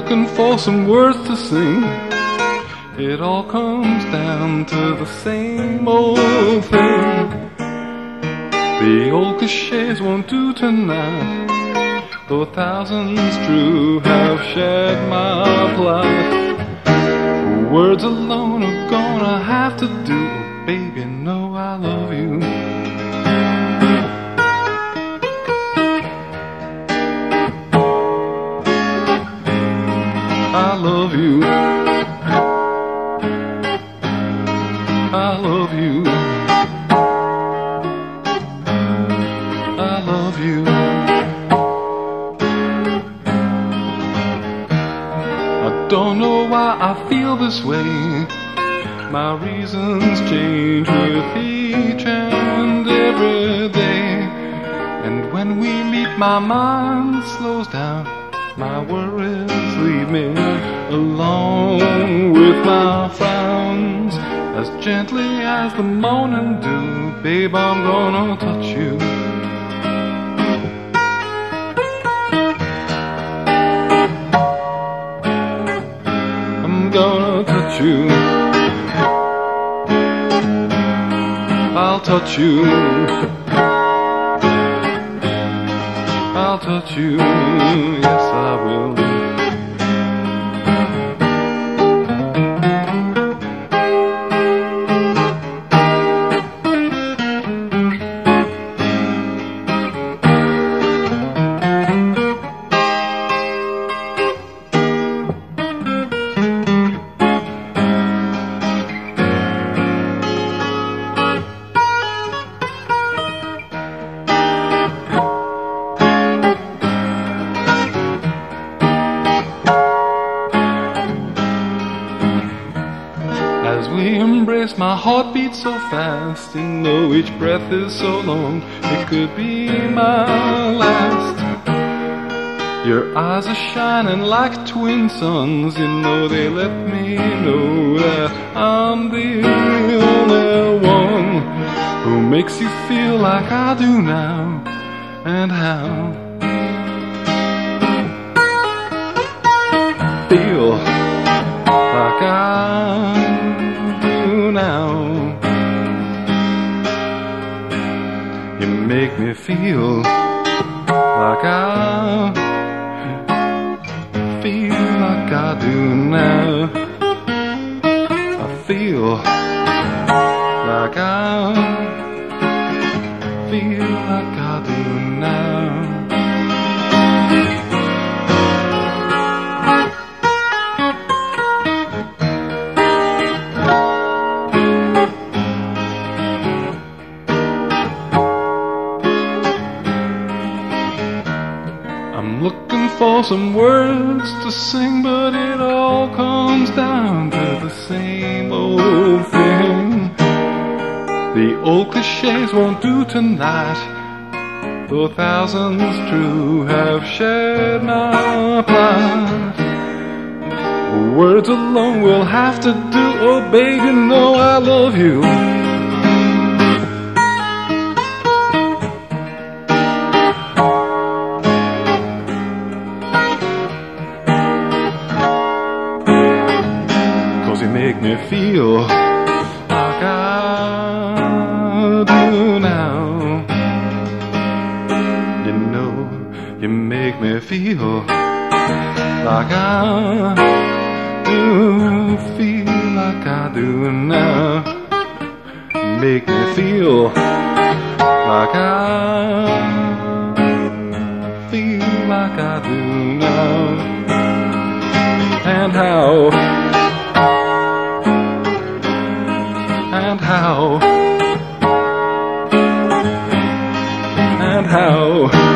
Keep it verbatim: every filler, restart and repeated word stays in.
looking for some words to sing. It all comes down to the same old thing. The old cliches won't do tonight, though thousands true have shared my plight. Words alone are gonna have to do. Baby, know I love you. I love you. I love you. I love you. I don't know why I feel this way. My reasons change with each and every day. And when we meet, my mind slows down. My worries leave me alone with my frowns. As gently as the morning dew, babe, I'm gonna touch you. I'm gonna touch you. I'll touch you. I'll touch you. Yes, I will. As we embrace, my heart beats so fast. You know each breath is so long, it could be my last. Your eyes are shining like twin suns. You know they let me know that I'm the only one who makes you feel like I do now. And how feel like I now. You make me feel like I feel like I do now. I feel like I feel like I do now. I'm looking for some words to sing, but it all comes down to the same old thing. The old cliches won't do tonight, though thousands true have shared my plight. Words alone will have to do. Oh, baby, know I love you. You make me feel like I do now. You know, you make me feel like I do, feel like I do now. Make me feel like I feel like I do now. And how And how, and how